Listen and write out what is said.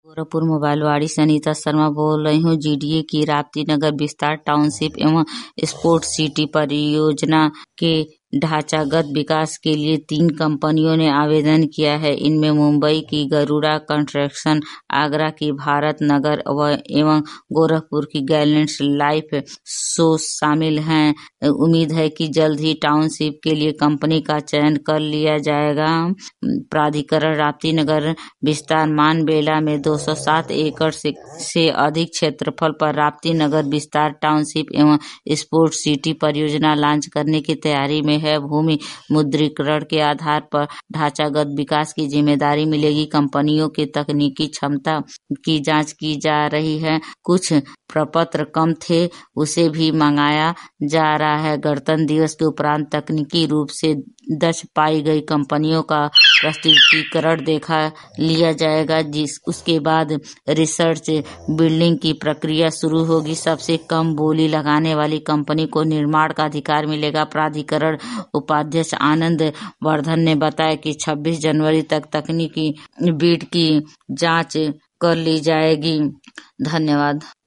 गोरखपुर मोबाइलवाड़ी से अनीता शर्मा बोल रही हूँ। जीडीए की राप्ती नगर विस्तार टाउनशिप एवं स्पोर्ट सिटी परियोजना के ढांचागत विकास के लिए 3 कंपनियों ने आवेदन किया है। इनमें मुंबई की गरुड़ा कंस्ट्रक्शन, आगरा की भारत नगर एवं गोरखपुर की गैलेंट्स लाइफ शो शामिल हैं। उम्मीद है कि जल्द ही टाउनशिप के लिए कंपनी का चयन कर लिया जाएगा। प्राधिकरण राप्ती नगर विस्तार मानबेला में 207 एकड़ से अधिक क्षेत्रफल पर राप्ती नगर विस्तार टाउनशिप एवं स्पोर्ट सिटी परियोजना लॉन्च करने की तैयारी में है। भूमि मुद्रीकरण के आधार पर ढांचागत विकास की जिम्मेदारी मिलेगी। कंपनियों की तकनीकी क्षमता की जांच की जा रही है। कुछ प्रपत्र कम थे, उसे भी मंगाया जा रहा है। गणतंत्र दिवस के उपरांत तकनीकी रूप से दक्ष पाई गई कंपनियों का प्रस्तुतिकरण देखा लिया जाएगा। उसके बाद रिसर्च बिल्डिंग की प्रक्रिया शुरू होगी। सबसे कम बोली लगाने वाली कंपनी को निर्माण का अधिकार मिलेगा। प्राधिकरण उपाध्यक्ष आनंद वर्धन ने बताया कि 26 जनवरी तक तकनीकी बिड की जांच कर ली जाएगी। धन्यवाद।